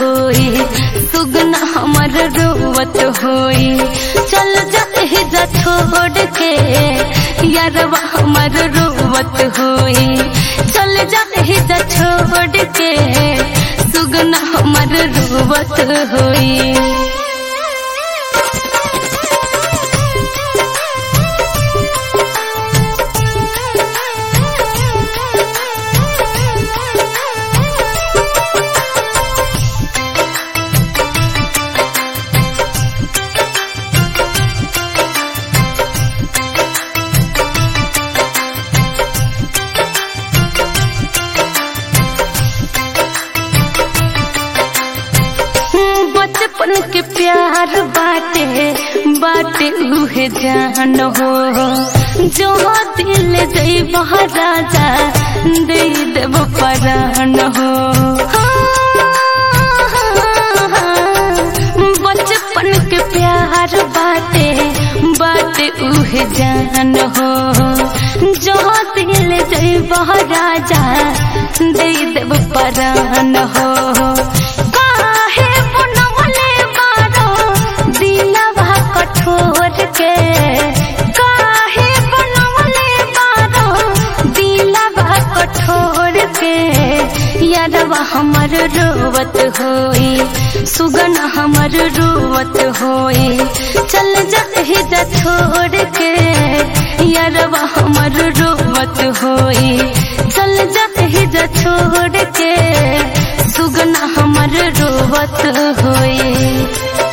होई, सुगना हमर रोवत होई। चल जा जा छोड़ के यारवा हमर रोवत होई। चल जा जा छोड़ के सुगना हमर रोवत होई। बचपन के प्यार बाटे बाटे उहे जान हो, जो दिल दे राजा दे देव परान हो। बचपन के प्यार बाटे बाटे उहे जान हो, जो दिल दे राजा दे देव परान हो। कठोर के काहे बनवले बारो दिलवा कठोर के यारवा हमर रोवत होई, सुगना हमर रोवत होई। चल जा जा छोड़ के यारवा हमर रोवत होई। चल जा जा छोड़ के सुगना हमर रोवत होई।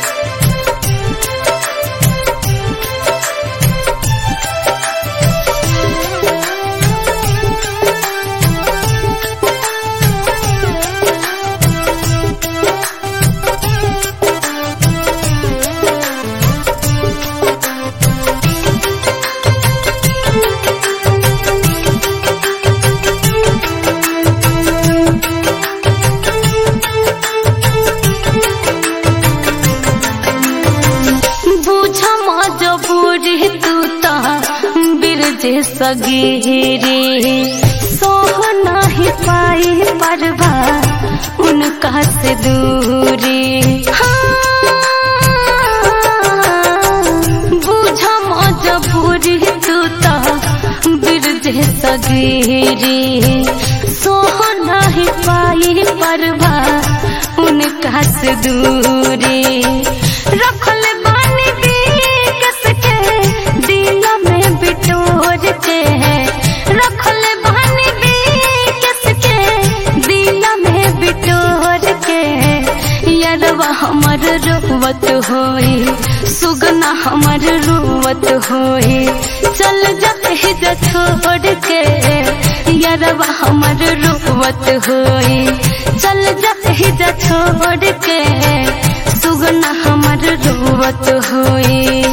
बिरजे सगीरे सोह नहीं पाई परवा उनका से दूरी। बुझा मजबूरी तू ता बिरजे सगीरे सोह नहीं पाई परवा उनका से दूरी। रखल बानी कस के दिल में बिटोर के, रखल बानी कस के दिल में बिटोर के यारवा हमर रोवत होई, सुगना हमर रोवत होई। चल जा जा छोड़ के यारवा हमर रोवत होई। चल जा जा छोड़ के सुगना हमर रोवत होई।